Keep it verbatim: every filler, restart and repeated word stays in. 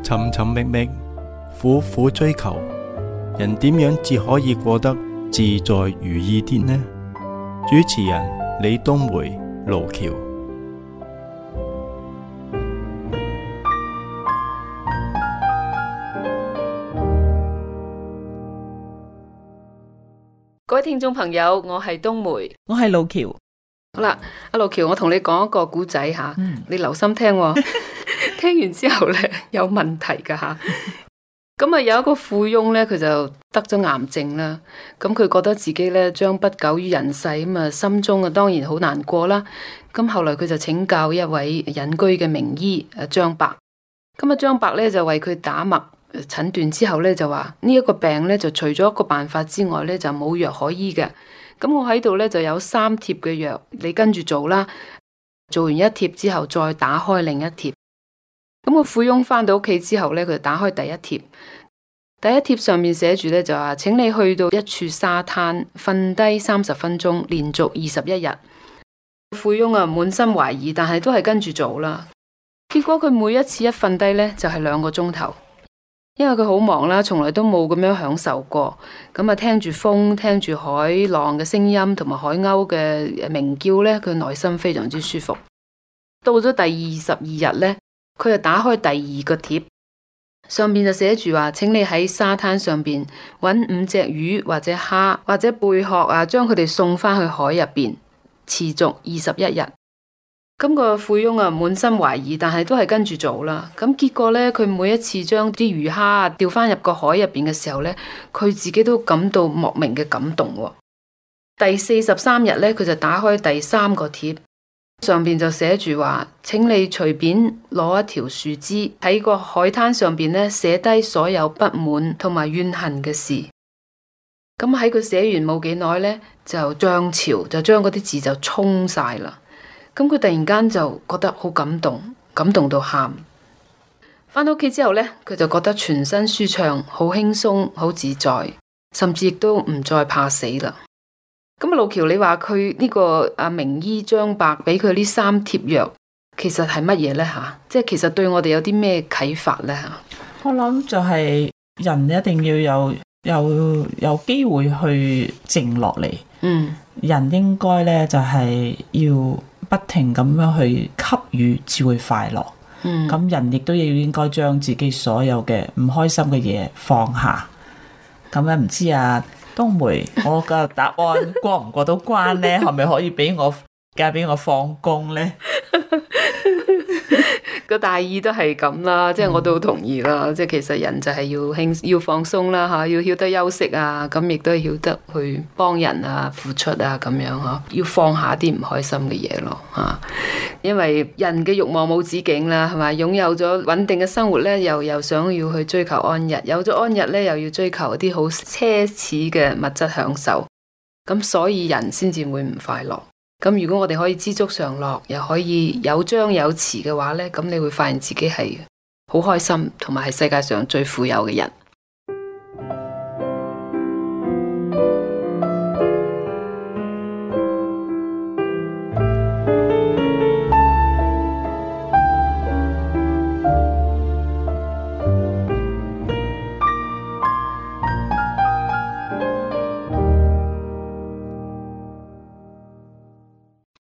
尋尋覓覓，苦苦追求，人點樣至可以過得自在如意啲呢？主持人李東梅、盧橋。 各位聽眾朋友，我係東梅， 我係盧橋。 好啦，阿盧橋，我同你講一個古仔吓， 嗯、 你留心聽、哦。聽完之後咧，有問題噶吓。咁啊，有一個富翁咧，佢就得咗癌症啦。咁佢覺得自己咧將不久於人世，咁啊，心中啊當然好難過啦。咁後來佢就請教一位隱居嘅名醫誒張伯。咁啊，張伯咧就為佢打脈。診斷之後咧就話呢一個病咧就除咗一個辦法之外咧就冇藥可醫嘅。咁我喺度咧就有三貼嘅藥，你跟住做啦。做完一貼之後再打開另一貼。咁個富翁翻到屋企之後咧，佢就打開第一貼。第一貼上面寫住咧就話，請你去到一處沙灘瞓低三十分鐘，連續二十一日。富翁啊滿心懷疑，但係都係跟住做啦。結果佢每一次一瞓低咧就係兩個鐘頭。因為佢好忙啦，從來都冇咁樣享受過。咁啊，聽住風，聽住海浪嘅聲音，同埋海鷗嘅鳴叫呢，佢內心非常之舒服。到咗第二十二日呢，佢就打開第二個貼，上面就寫住話，請你喺沙灘上邊揾五隻魚或者蝦或者貝殼啊，將佢哋送返去海入邊，持續二十一日。咁個富翁啊，滿心懷疑，但係都係跟住做啦。咁結果呢，佢每一次將啲魚蝦掉翻入個海入邊嘅時候呢，佢自己都感到莫名嘅感動。第四十三日呢，佢就打開第三個貼，上邊就寫住話，請你隨便攞一條樹枝喺個海灘上邊呢，寫低所有不滿同埋怨恨嘅事。咁喺佢寫完冇幾耐呢，就漲潮就將嗰啲字就沖晒啦。咁佢突然間就覺得好感動，感動到喊。返到屋企之後呢，佢就覺得全身舒暢，好輕鬆，好自在，甚至亦都唔再怕死啦。咁啊，盧橋，你話佢呢個阿名醫張伯俾佢呢三貼藥，其實係乜嘢呢？吓？即係其實對我哋有啲咩啟發呢？吓？ 我諗就係人一定要有有有機會去靜落嚟。嗯，人應該呢就係要不停咁樣去給予，至會快樂。嗯，咁人亦都要應該將自己所有嘅唔開心嘅嘢放下。咁咧唔知啊，東梅，我嘅答案過唔過到關呢？係咪可以俾我嫁俾我放工呢？ 個大意都係咁啦，即係我都好同意啦。即係其實人就係要輕要放鬆啦，吓，要曉得休息啊，咁亦都係曉得去幫人啊、付出啊，咁樣嗬，要放下啲唔開心嘅嘢咯，吓。因為人嘅慾望冇止境啦，係咪？擁有咗穩定嘅生活咧，又又想要去追求安逸；有咗安逸咧，又要追求一啲好奢侈嘅物質享受。咁所以人先至會唔快樂。咁如果我哋可以知足常樂，又可以有張有弛嘅話呢，咁你會發現自己係好開心，同埋係世界上最富有嘅人。